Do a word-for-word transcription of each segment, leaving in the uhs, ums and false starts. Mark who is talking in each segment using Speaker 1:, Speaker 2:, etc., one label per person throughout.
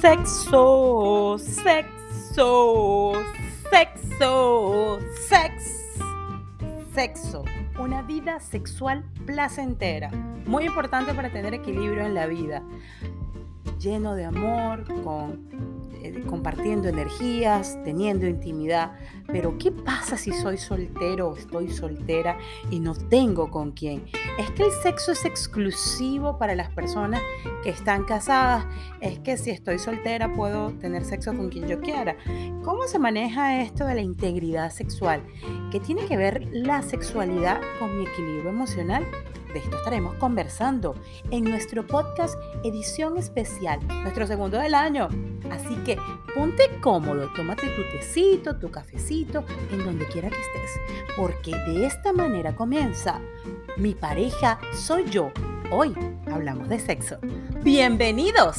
Speaker 1: Sexo, sexo, sexo, sex, sexo. Una vida sexual placentera. Muy importante para tener equilibrio en la vida. Lleno de amor, con, eh, compartiendo energías, teniendo intimidad. Pero ¿qué pasa si soy soltero o estoy soltera y no tengo con quién? Es que el sexo es exclusivo para las personas que están casadas. Es que si estoy soltera puedo tener sexo con quien yo quiera. ¿Cómo se maneja esto de la integridad sexual? ¿Qué tiene que ver la sexualidad con mi equilibrio emocional? De esto estaremos conversando en nuestro podcast edición especial, nuestro segundo del año. Así que ponte cómodo, tómate tu tecito, tu cafecito, en donde quiera que estés, porque de esta manera comienza Mi pareja soy yo. Hoy hablamos de sexo. ¡Bienvenidos!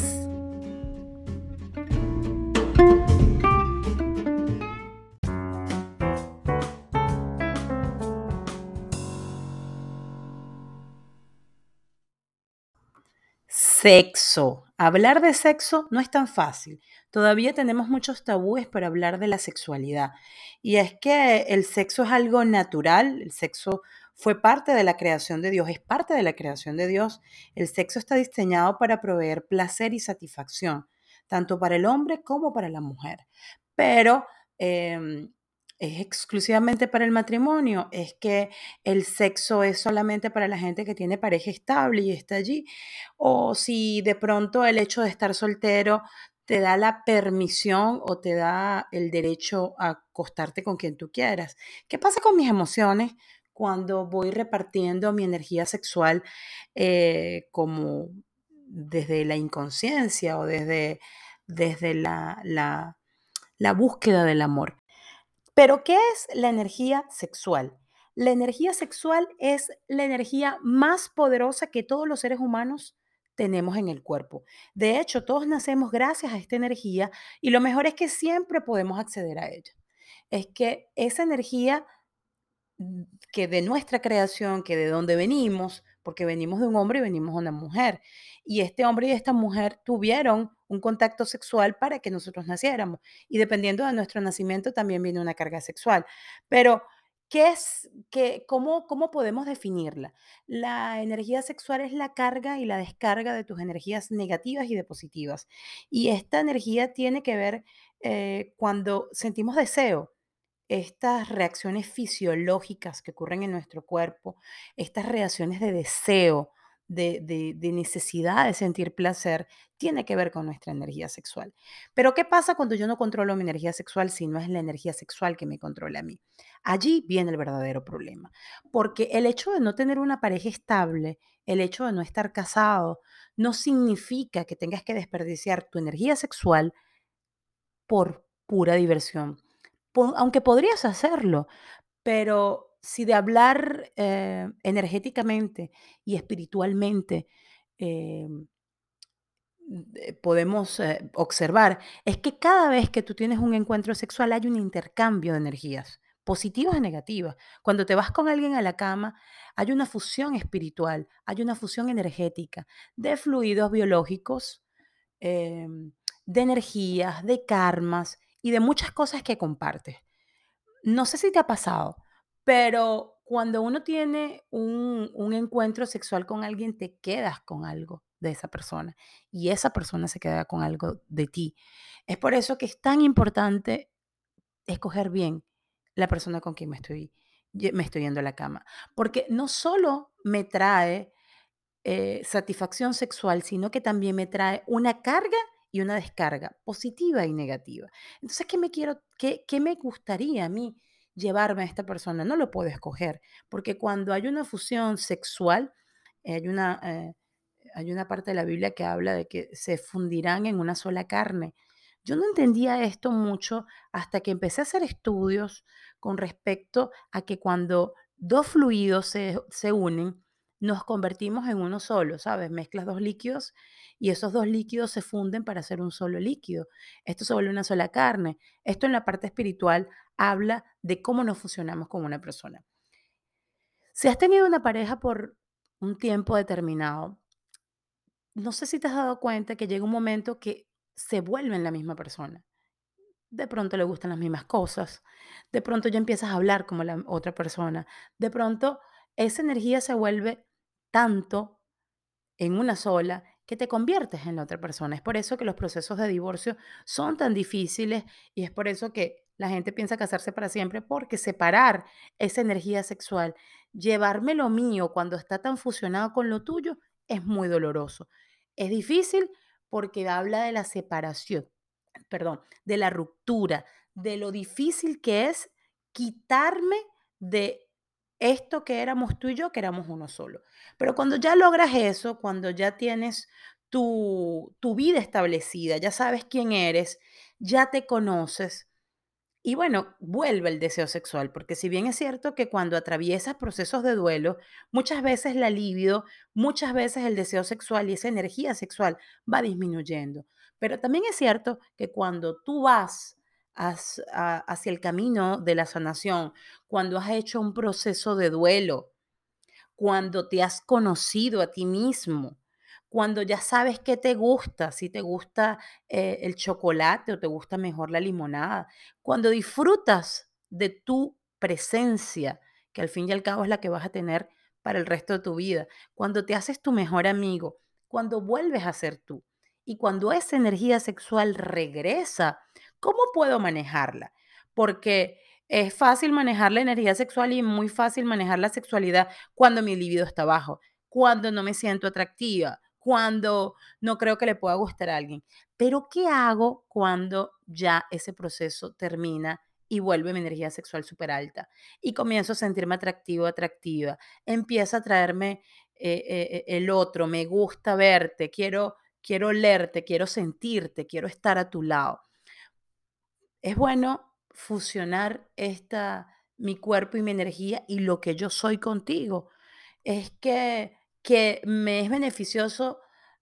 Speaker 1: Sexo. Hablar de sexo no es tan fácil. Todavía tenemos muchos tabúes para hablar de la sexualidad. Y es que el sexo es algo natural, el sexo fue parte de la creación de Dios, es parte de la creación de Dios. El sexo está diseñado para proveer placer y satisfacción, tanto para el hombre como para la mujer. Pero em, es exclusivamente para el matrimonio, es que el sexo es solamente para la gente que tiene pareja estable y está allí, o si de pronto el hecho de estar soltero te da la permisión o te da el derecho a acostarte con quien tú quieras. ¿Qué pasa con mis emociones cuando voy repartiendo mi energía sexual eh, como desde la inconsciencia o desde, desde la, la, la búsqueda del amor? Pero, ¿qué es la energía sexual? La energía sexual es la energía más poderosa que todos los seres humanos tenemos en el cuerpo. De hecho, todos nacemos gracias a esta energía y lo mejor es que siempre podemos acceder a ella. Es que esa energía mm, que de nuestra creación, que de donde venimos, porque venimos de un hombre y venimos de una mujer. Y este hombre y esta mujer tuvieron un contacto sexual para que nosotros naciéramos. Y dependiendo de nuestro nacimiento también viene una carga sexual. Pero, ¿qué es, qué, cómo, ¿cómo podemos definirla? La energía sexual es la carga y la descarga de tus energías negativas y de positivas. Y esta energía tiene que ver eh, cuando sentimos deseo, estas reacciones fisiológicas que ocurren en nuestro cuerpo, estas reacciones de deseo, de, de- de necesidad de sentir placer, tiene que ver con nuestra energía sexual. Pero ¿qué pasa cuando yo no controlo mi energía sexual si no es la energía sexual que me controla a mí? Allí viene el verdadero problema, porque el hecho de no tener una pareja estable, el hecho de no estar casado, no significa que tengas que desperdiciar tu energía sexual por pura diversión. Po aunque podrías hacerlo, pero si de hablar, eh, energéticamente y espiritualmente, em, eh, podemos, eh, observar, es que cada vez que tú tienes un encuentro sexual hay un intercambio de energías, positivas y negativas. Cuando te vas con alguien a la cama, hay una fusión espiritual, hay una fusión energética de fluidos biológicos, em, de energías, de karmas y de muchas cosas que compartes. No sé si te ha pasado, pero cuando uno tiene un, un encuentro sexual con alguien, te quedas con algo de esa persona y esa persona se queda con algo de ti. Es por eso que es tan importante escoger bien la persona con quien me estoy, ye- me estoy yendo a la cama, porque no solo me trae eh, satisfacción sexual, sino que también me trae una carga y una descarga, positiva y negativa. Entonces, ¿qué me quiero, qué, qué me gustaría a mí llevarme a esta persona? No lo puedo escoger, porque cuando hay una fusión sexual, eh, hay una, eh, hay una parte de la Biblia que habla de que se fundirán en una sola carne. Yo no entendía esto mucho hasta que empecé a hacer estudios con respecto a que cuando dos fluidos se, se unen, nos convertimos en uno solo, ¿sabes? Mezclas dos líquidos y esos dos líquidos se funden para hacer un solo líquido. Esto se vuelve una sola carne. Esto en la parte espiritual habla de cómo nos fusionamos con una persona. Si has tenido una pareja por un tiempo determinado, no sé si te has dado cuenta que llega un momento que se vuelven la misma persona. De pronto le gustan las mismas cosas, de pronto ya empiezas a hablar como la otra persona, de pronto esa energía se vuelve tanto en una sola que te conviertes en la otra persona. Es por eso que los procesos de divorcio son tan difíciles y es por eso que la gente piensa casarse para siempre, porque separar esa energía sexual, llevarme lo mío cuando está tan fusionado con lo tuyo, es muy doloroso. Es difícil porque habla de la separación, perdón, de la ruptura, de lo difícil que es quitarme de esto que éramos tú y yo, que éramos uno solo. Pero cuando ya logras eso, cuando ya tienes tu, tu vida establecida, ya sabes quién eres, ya te conoces, y bueno, vuelve el deseo sexual, porque si bien es cierto que cuando atraviesas procesos de duelo, muchas veces la libido, muchas veces el deseo sexual y esa energía sexual va disminuyendo. Pero también es cierto que cuando tú vas has- a- hacia el camino de la sanación, cuando has hecho un proceso de duelo, cuando te has conocido a ti mismo, cuando ya sabes qué te gusta, si te gusta eh, el chocolate o te gusta mejor la limonada, cuando disfrutas de tu presencia, que al fin y al cabo es la que vas a tener para el resto de tu vida, cuando te haces tu mejor amigo, cuando vuelves a ser tú y cuando esa energía sexual regresa, ¿cómo puedo manejarla? Porque es fácil manejar la energía sexual y muy fácil manejar la sexualidad cuando mi libido está bajo, cuando no me siento atractiva, cuando no creo que le pueda gustar a alguien. Pero ¿qué hago cuando ya ese proceso termina y vuelve mi energía sexual súper alta? Y comienzo a sentirme atractivo, atractiva. Empieza a traerme eh, eh, el otro, me gusta verte, quiero, quiero olerte, quiero sentirte, quiero estar a tu lado. Es bueno fusionar esta, mi cuerpo y mi energía y lo que yo soy contigo. Es que, que me es beneficioso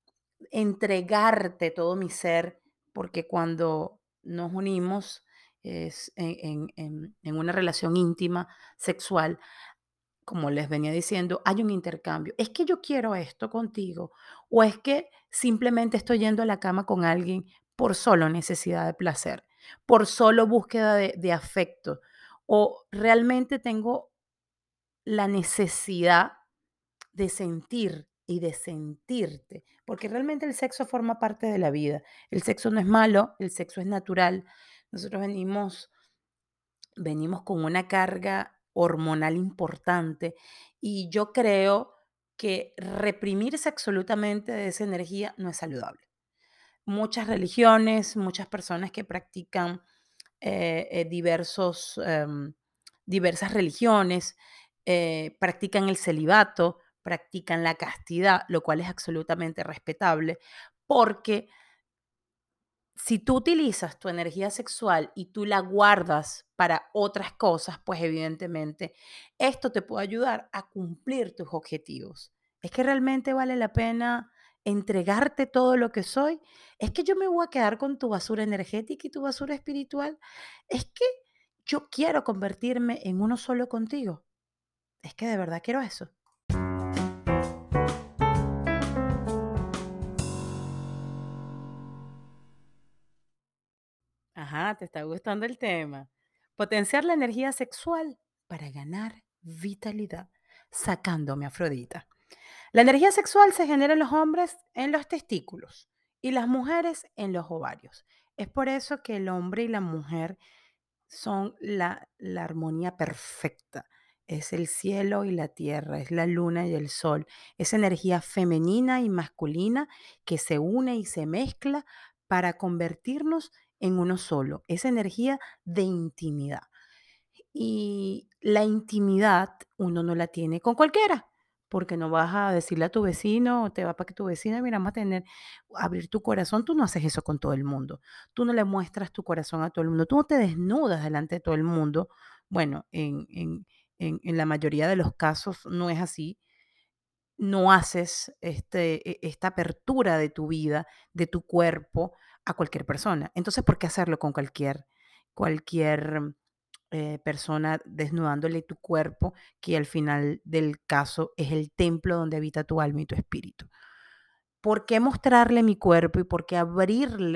Speaker 1: entregarte todo mi ser, porque cuando nos unimos es en, en- en- en una relación íntima, sexual, como les venía diciendo, hay un intercambio. Es que yo quiero esto contigo, o es que simplemente estoy yendo a la cama con alguien por solo necesidad de placer, por solo búsqueda de, de afecto, o realmente tengo la necesidad de sentir y de sentirte, porque realmente el sexo forma parte de la vida. El sexo no es malo, el sexo es natural. Nosotros venimos, venimos con una carga hormonal importante y yo creo que reprimirse absolutamente de esa energía no es saludable. Muchas religiones, muchas personas que practican eh, eh, diversos, em, diversas religiones, eh, practican el celibato, practican la castidad, lo cual es absolutamente respetable, porque si tú utilizas tu energía sexual y tú la guardas para otras cosas, pues evidentemente esto te puede ayudar a cumplir tus objetivos. ¿Es que realmente vale la pena entregarte todo lo que soy? ¿Es que yo me voy a quedar con tu basura energética y tu basura espiritual? ¿Es que yo quiero convertirme en uno solo contigo? ¿Es que de verdad quiero eso? Ajá, ¿te está gustando el tema? Potenciar la energía sexual para ganar vitalidad, sacándome Afrodita. La energía sexual se genera en los hombres en los testículos y las mujeres en los ovarios. Es por eso que el hombre y la mujer son la, la armonía perfecta. Es el cielo y la tierra, es la luna y el sol. Es energía femenina y masculina que se une y se mezcla para convertirnos en uno solo. Es energía de intimidad. Y la intimidad uno no la tiene con cualquiera, porque no vas a decirle a tu vecino, o te va para que tu vecina, mira, vamos a tener, abrir tu corazón, tú no haces eso con todo el mundo, tú no le muestras tu corazón a todo el mundo, tú no te desnudas delante de todo el mundo. Bueno, en, en, en, en la mayoría de los casos no es así, no haces este, e- esta apertura de tu vida, de tu cuerpo a cualquier persona. Entonces, ¿por qué hacerlo con cualquier, cualquier eh, persona desnudándole tu cuerpo, que al final del caso es el templo donde habita tu alma y tu espíritu? ¿Por qué mostrarle mi cuerpo y por qué abrirle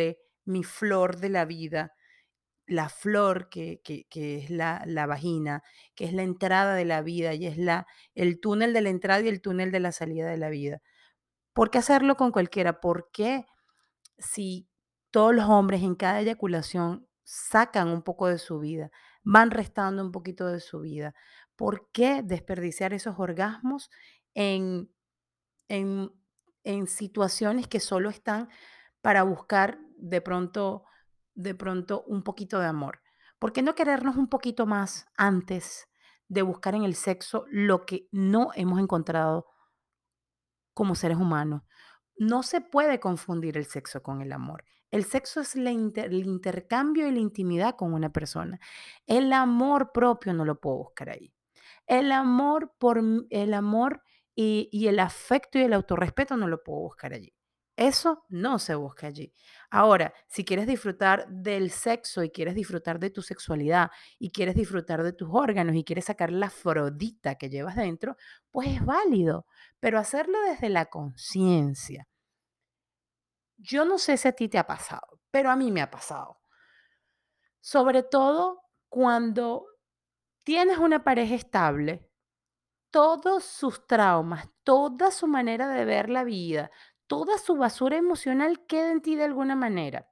Speaker 1: mi flor de la vida, la flor que, que- que es la, la vagina, que es la entrada de la vida y es la, el túnel de la entrada y el túnel de la salida de la vida. ¿Por qué hacerlo con cualquiera? ¿Por qué si todos los hombres en cada eyaculación sacan un poco de su vida, van restando un poquito de su vida? ¿Por qué desperdiciar esos orgasmos en, en, en situaciones que solo están para buscar de pronto, de pronto un poquito de amor? ¿Por qué no querernos un poquito más antes de buscar en el sexo lo que no hemos encontrado como seres humanos? No se puede confundir el sexo con el amor. El sexo es la inter- el intercambio y la intimidad con una persona. El amor propio no lo puedo buscar ahí. El amor por m- el amor y, y el afecto y el autorrespeto no lo puedo buscar allí. Eso no se busca allí. Ahora, si quieres disfrutar del sexo y quieres disfrutar de tu sexualidad y quieres disfrutar de tus órganos y quieres sacar la afrodita que llevas dentro, pues es válido, pero hacerlo desde la conciencia. Yo no sé si a ti te ha pasado, pero a mí me ha pasado. Sobre todo cuando tienes una pareja estable, todos sus traumas, toda su manera de ver la vida, toda su basura emocional queda en ti de alguna manera.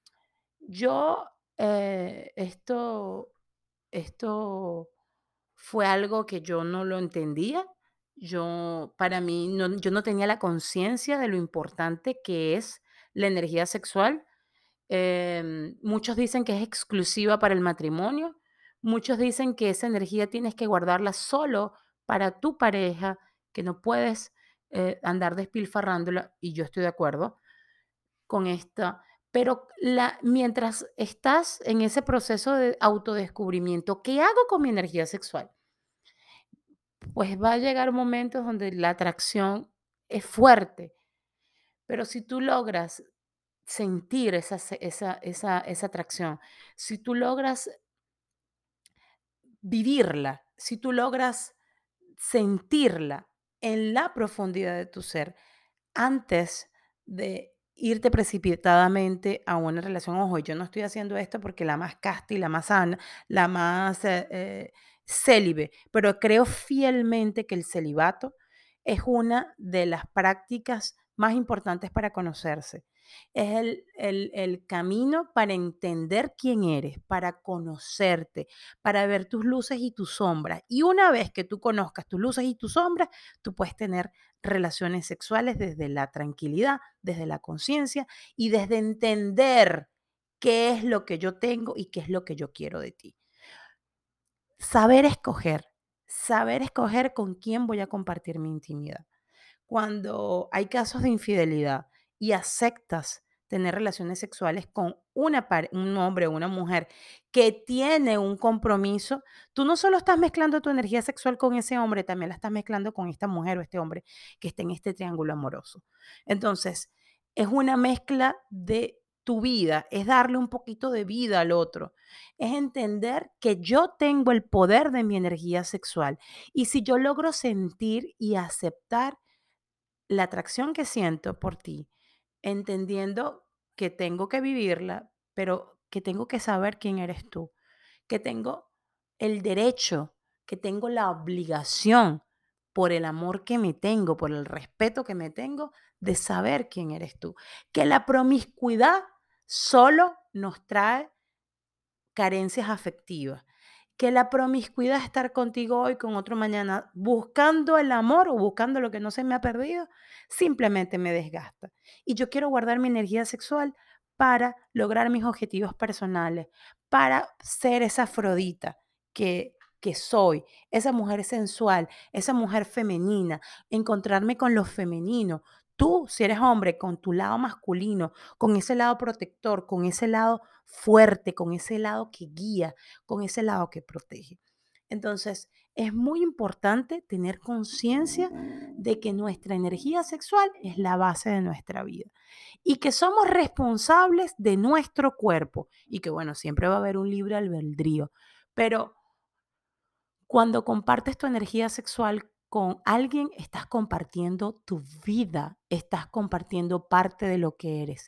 Speaker 1: Yo, eh, esto, esto fue algo que yo no lo entendía. Yo, para mí, no, yo no tenía la conciencia de lo importante que es la energía sexual. Em, muchos dicen que es exclusiva para el matrimonio. Muchos dicen que esa energía tienes que guardarla solo para tu pareja, que no puedes eh, andar despilfarrándola, y yo estoy de acuerdo con esta. Pero la, mientras estás en ese proceso de autodescubrimiento, ¿qué hago con mi energía sexual? Pues va a llegar momentos donde la atracción es fuerte, pero si tú logras sentir esa, se- esa, esa, esa atracción, si tú logras vivirla, si tú logras sentirla en la profundidad de tu ser, antes de irte precipitadamente a una relación. Ojo, yo no estoy haciendo esto porque la más casta y la más sana, la más eh, eh, célibe, pero creo fielmente que el celibato es una de las prácticas más importantes para conocerse. Es el, el el camino para entender quién eres, para conocerte, para ver tus luces y tus sombras. Y una vez que tú conozcas tus luces y tus sombras, tú puedes tener relaciones sexuales desde la tranquilidad, desde la conciencia y desde entender qué es lo que yo tengo y qué es lo que yo quiero de ti. Saber escoger, saber escoger con quién voy a compartir mi intimidad. Cuando hay casos de infidelidad y aceptas tener relaciones sexuales con una pare- un hombre o una mujer que tiene un compromiso, tú no solo estás mezclando tu energía sexual con ese hombre, también la estás mezclando con esta mujer o este hombre que está en este triángulo amoroso. Entonces, es una mezcla de tu vida, es darle un poquito de vida al otro, es entender que yo tengo el poder de mi energía sexual y si yo logro sentir y aceptar la atracción que siento por ti, entendiendo que tengo que vivirla, pero que tengo que saber quién eres tú, que tengo el derecho, que tengo la obligación, por el amor que me tengo, por el respeto que me tengo, de saber quién eres tú. Que la promiscuidad solo nos trae carencias afectivas. Que la promiscuidad, estar contigo hoy, con otro mañana, buscando el amor o buscando lo que no se me ha perdido, simplemente me desgasta. Y yo quiero guardar mi energía sexual para lograr mis objetivos personales, para ser esa Afrodita que, que soy, esa mujer sensual, esa mujer femenina, encontrarme con lo femenino. Tú, si eres hombre, con tu lado masculino, con ese lado protector, con ese lado fuerte, con ese lado que guía, con ese lado que protege. Entonces, es muy importante tener conciencia de que nuestra energía sexual es la base de nuestra vida y que somos responsables de nuestro cuerpo y que, bueno, siempre va a haber un libre albedrío, pero cuando compartes tu energía sexual con alguien, estás compartiendo tu vida, estás compartiendo parte de lo que eres.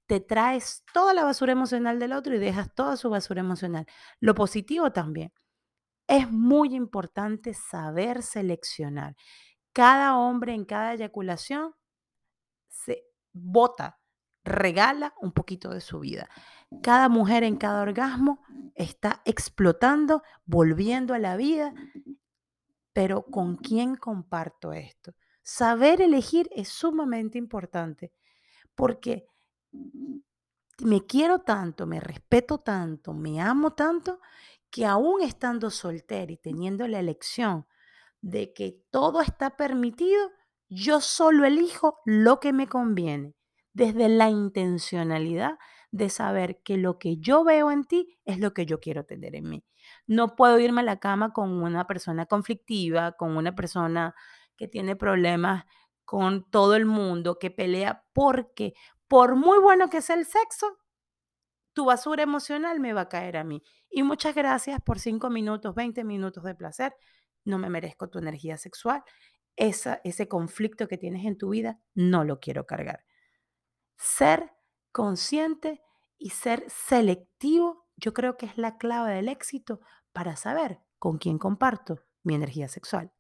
Speaker 1: te traes toda la basura emocional del otro y dejas toda su basura emocional. Lo positivo también. Es muy importante saber seleccionar. Cada hombre en cada eyaculación se bota, regala un poquito de su vida. Cada mujer en cada orgasmo está explotando, volviendo a la vida, pero ¿con quién comparto esto? Saber elegir es sumamente importante porque me quiero tanto, me respeto tanto, me amo tanto, que aún estando soltera y teniendo la elección de que todo está permitido, yo solo elijo lo que me conviene, desde la intencionalidad de saber que lo que yo veo en ti es lo que yo quiero tener en mí. No puedo irme a la cama con una persona conflictiva, con una persona que tiene problemas con todo el mundo, que pelea, porque por muy bueno que sea el sexo, tu basura emocional me va a caer a mí. Y muchas gracias por cinco minutos, veinte minutos de placer. No me merezco tu energía sexual. Esa, ese conflicto que tienes en tu vida, no lo quiero cargar. Ser consciente y ser selectivo, yo creo que es la clave del éxito para saber con quién comparto mi energía sexual.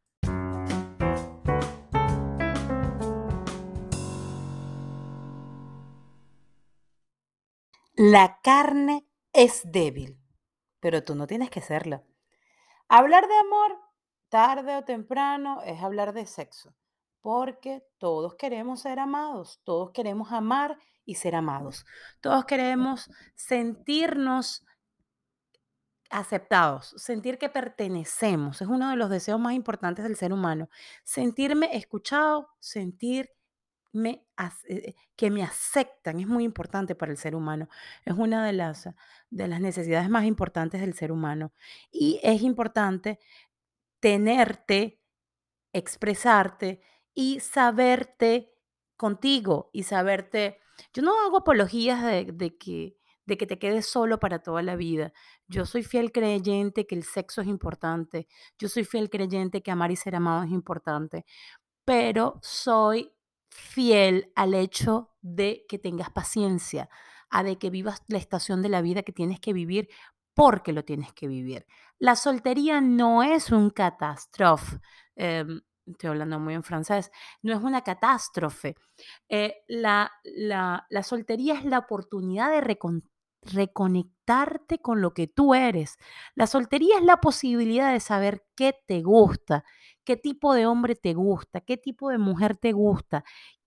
Speaker 1: La carne es débil, pero tú no tienes que serla. Hablar de amor, tarde o temprano, es hablar de sexo, porque todos queremos ser amados, todos queremos amar y ser amados. Todos queremos sentirnos aceptados, sentir que pertenecemos. Es uno de los deseos más importantes del ser humano. Sentirme escuchado, sentirme ac- eh, eh, que me aceptan, es muy importante para el ser humano. Es una de las, de las necesidades más importantes del ser humano. Y es importante tenerte, expresarte y saberte contigo y saberte. Yo no hago apologías de, de que, de que te quedes solo para toda la vida. Yo soy fiel creyente que el sexo es importante. Yo soy fiel creyente que amar y ser amado es importante, pero soy fiel al hecho de que tengas paciencia, a de que vivas la estación de la vida que tienes que vivir porque lo tienes que vivir. La soltería no es un catástrofe, em, estoy hablando muy en francés, no es una catástrofe. Eh, la, la, la soltería es la oportunidad de recon- reconectarte con lo que tú eres. La soltería es la posibilidad de saber qué te gusta, qué tipo de hombre te gusta, qué tipo de mujer te gusta,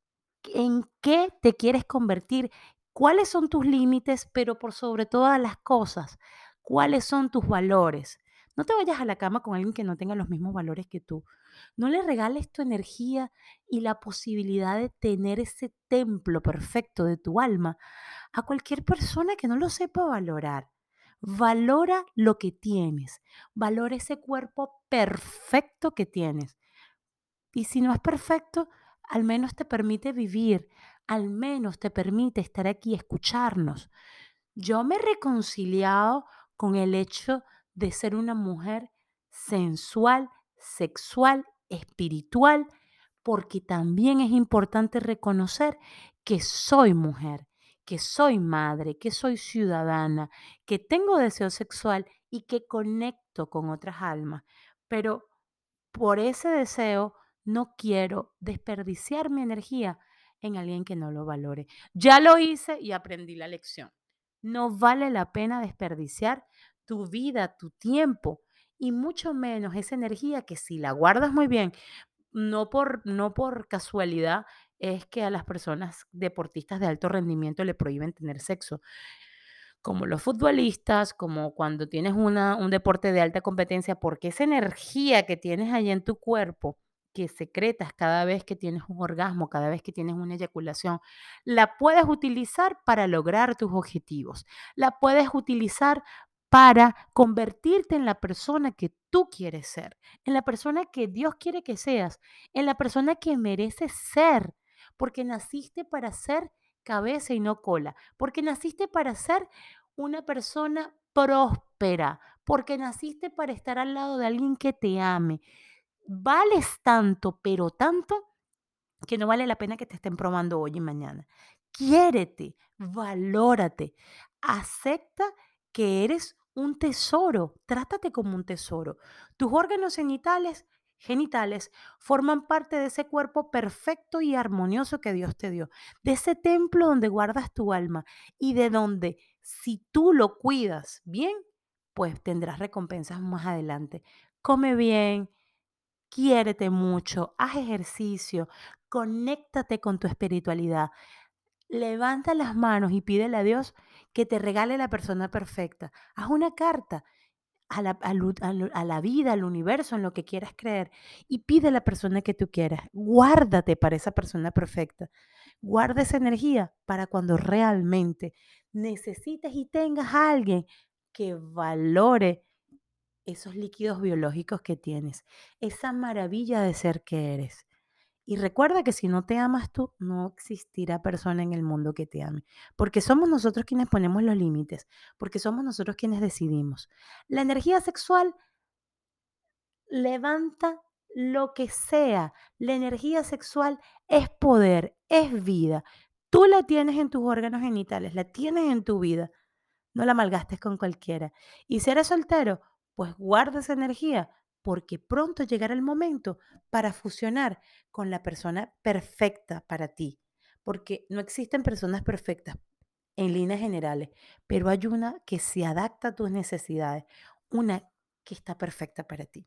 Speaker 1: en qué te quieres convertir, cuáles son tus límites, pero por sobre todas las cosas, cuáles son tus valores. No te vayas a la cama con alguien que no tenga los mismos valores que tú. No le regales tu energía y la posibilidad de tener ese templo perfecto de tu alma a cualquier persona que no lo sepa valorar. Valora lo que tienes, valora ese cuerpo perfecto que tienes. Y si no es perfecto, al menos te permite vivir, al menos te permite estar aquí y escucharnos. Yo me he reconciliado con el hecho de ser una mujer sensual, sexual, espiritual, porque también es importante reconocer que soy mujer, que soy madre, que soy ciudadana, que tengo deseo sexual y que conecto con otras almas. Pero por ese deseo no quiero desperdiciar mi energía en alguien que no lo valore. Ya lo hice y aprendí la lección. No vale la pena desperdiciar tu vida, tu tiempo y mucho menos esa energía que si la guardas muy bien, no por, no por casualidad es que a las personas deportistas de alto rendimiento le prohíben tener sexo, como los futbolistas, como cuando tienes una, un deporte de alta competencia, porque esa energía que tienes ahí en tu cuerpo, que secretas cada vez que tienes un orgasmo, cada vez que tienes una eyaculación, la puedes utilizar para lograr tus objetivos, la puedes utilizar para convertirte en la persona que tú quieres ser, en la persona que Dios quiere que seas, en la persona que mereces ser, porque naciste para ser cabeza y no cola, porque naciste para ser una persona próspera, porque naciste para estar al lado de alguien que te ame. Vales tanto, pero tanto, que no vale la pena que te estén probando hoy y mañana. Quiérete, valórate, acepta que eres un tesoro, trátate como un tesoro. Tus órganos genitales, genitales forman parte de ese cuerpo perfecto y armonioso que Dios te dio, de ese templo donde guardas tu alma y de donde si tú lo cuidas bien, pues tendrás recompensas más adelante. Come bien, quiérete mucho, haz ejercicio, conéctate con tu espiritualidad. Levanta las manos y pídele a Dios que te regale la persona perfecta. Haz una carta a la, al u- al- a la vida, al universo, en lo que quieras creer y pide la persona que tú quieras. Guárdate para esa persona perfecta. Guarda esa energía para cuando realmente necesites y tengas a alguien que valore esos líquidos biológicos que tienes, esa maravilla de ser que eres. Y recuerda que si no te amas tú, no existirá persona en el mundo que te ame, porque somos nosotros quienes ponemos los límites, porque somos nosotros quienes decidimos. La energía sexual levanta lo que sea. La energía sexual es poder, es vida. Tú la tienes en tus órganos genitales, la tienes en tu vida. No la malgastes con cualquiera. Y si eres soltero, pues guarda esa energía porque pronto llegará el momento para fusionar con la persona perfecta para ti. Porque no existen personas perfectas en líneas generales, pero hay una que se adapta a tus necesidades, una que está perfecta para ti.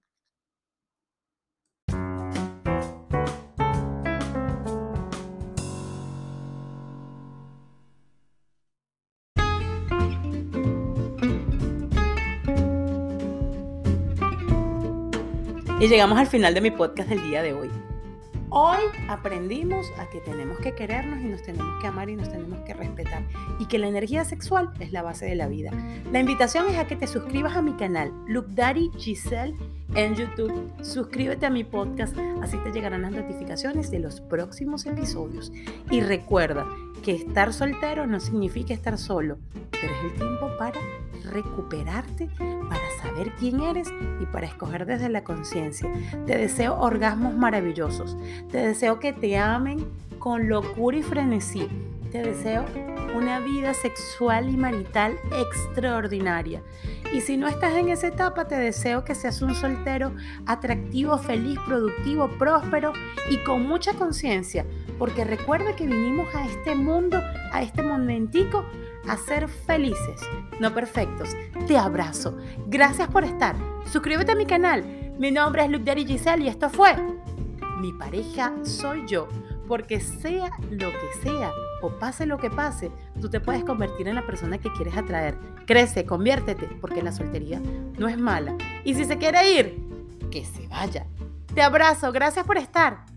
Speaker 1: Y llegamos al final de mi podcast del día de hoy. Hoy aprendimos a que tenemos que querernos y nos tenemos que amar y nos tenemos que respetar y que la energía sexual es la base de la vida. La invitación es a que te suscribas a mi canal Look Daddy Giselle en YouTube. Suscríbete a mi podcast, así te llegarán las notificaciones de los próximos episodios. Y recuerda que estar soltero no significa estar solo, pero es el tiempo para recuperarte, para saber quién eres y para escoger desde la conciencia. Te deseo orgasmos maravillosos. Te deseo que te amen con locura y frenesí. Te deseo una vida sexual y marital extraordinaria. Y si no estás en esa etapa, te deseo que seas un soltero atractivo, feliz, productivo, próspero y con mucha conciencia. Porque recuerda que vinimos a este mundo, a este momentico, a ser felices, no perfectos. Te abrazo. Gracias por estar. Suscríbete a mi canal. Mi nombre es Look Daddy Giselle y esto fue Mi pareja soy yo. Porque sea lo que sea o pase lo que pase, tú te puedes convertir en la persona que quieres atraer. Crece, conviértete, porque la soltería no es mala. Y si se quiere ir, que se vaya. Te abrazo. Gracias por estar.